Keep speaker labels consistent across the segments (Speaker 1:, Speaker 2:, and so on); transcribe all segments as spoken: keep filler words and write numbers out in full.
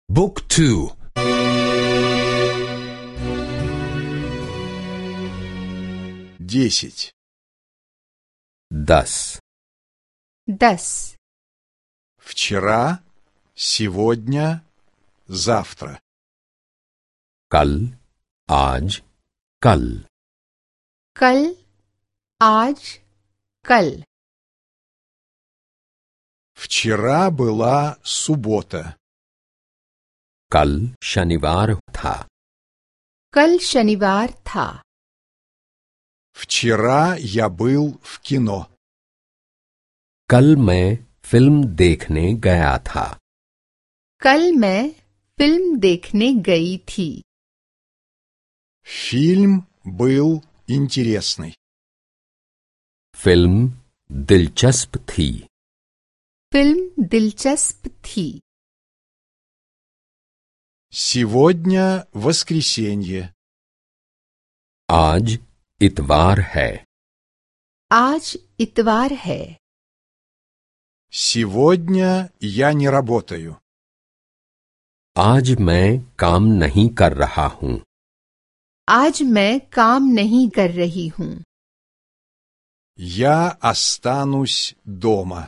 Speaker 1: บุ๊กทู
Speaker 2: десять
Speaker 1: दस
Speaker 3: दस
Speaker 2: вчера, сегодня, завтра.
Speaker 1: कल आज कल
Speaker 3: कल आज कल
Speaker 2: Вчера была суббота.
Speaker 1: कल शनिवार था
Speaker 3: कल शनिवार था
Speaker 2: Вчера я был в кино.
Speaker 1: कल मैं फिल्म देखने गया था
Speaker 3: कल मैं फिल्म देखने गई थी
Speaker 2: Фильм был интересный.
Speaker 1: फिल्म दिलचस्प थी
Speaker 3: फिल्म दिलचस्प थी
Speaker 2: Сегодня воскресенье.
Speaker 1: आज इतवार है
Speaker 3: आज इतवार है
Speaker 2: Сегодня я не работаю.
Speaker 1: आज मैं काम नहीं कर रहा हूँ
Speaker 3: आज मैं काम नहीं कर रही हूँ
Speaker 2: Я останусь дома.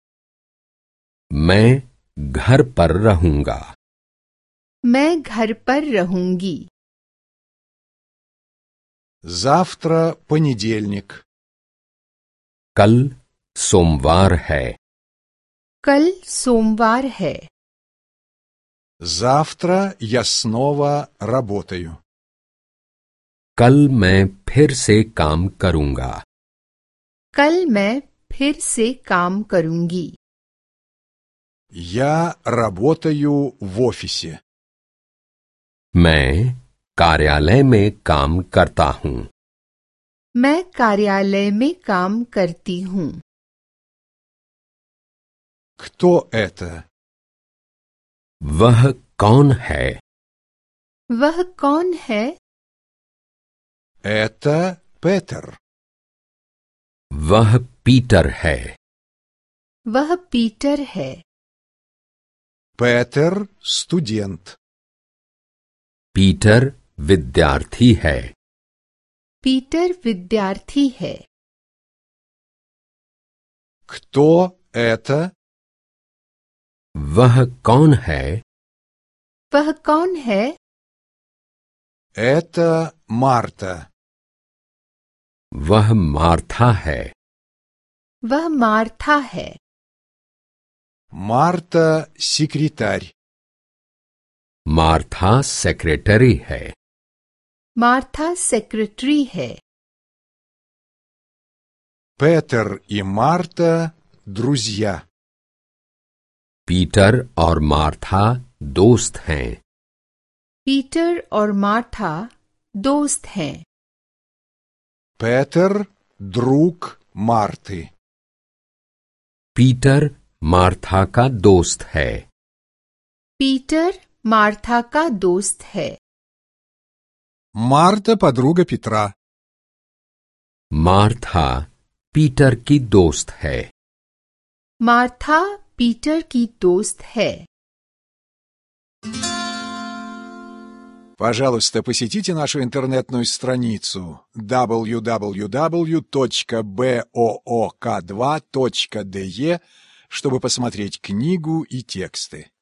Speaker 1: मैं घर पर रहूँगा
Speaker 3: मैं घर पर रहूंगी
Speaker 2: Завтра понедельник.
Speaker 1: कल सोमवार है
Speaker 3: कल सोमवार है
Speaker 2: Завтра я снова работаю.
Speaker 1: कल मैं फिर से काम करूँगा
Speaker 3: कल मैं फिर से काम करूंगी
Speaker 2: Я работаю в офисе.
Speaker 1: मैं कार्यालय में काम करता हूँ
Speaker 3: मैं कार्यालय में काम करती हूँ
Speaker 2: Кто это?
Speaker 1: वह कौन है
Speaker 3: वह कौन है
Speaker 2: Это Петер.
Speaker 1: वह पीटर है
Speaker 3: वह पीटर है
Speaker 2: Петер – студент.
Speaker 1: पीटर विद्यार्थी है
Speaker 3: पीटर विद्यार्थी है
Speaker 2: Кто это?
Speaker 1: वह कौन है
Speaker 3: वह कौन है
Speaker 2: Это Марта.
Speaker 1: वह मार्था है
Speaker 3: वह मार्था है
Speaker 2: Марта – секретарь.
Speaker 1: मार्था सेक्रेटरी है
Speaker 3: मार्था सेक्रेटरी है
Speaker 2: Петер и Марта – друзья.
Speaker 1: पीटर और मार्था दोस्त हैं
Speaker 3: पीटर और मार्था दोस्त हैं
Speaker 2: Петер – друг Марты.
Speaker 1: पीटर मार्था का दोस्त है
Speaker 3: पीटर मार्था का दोस्त है
Speaker 2: Марта – подруга Петра.
Speaker 1: मार्था पीटर की दोस्त है
Speaker 3: मार्था पीटर की दोस्त है
Speaker 2: Пожалуйста, посетите нашу интернетную страницу дабл ю дабл ю дабл ю точка боок два точка де, чтобы посмотреть книгу и тексты.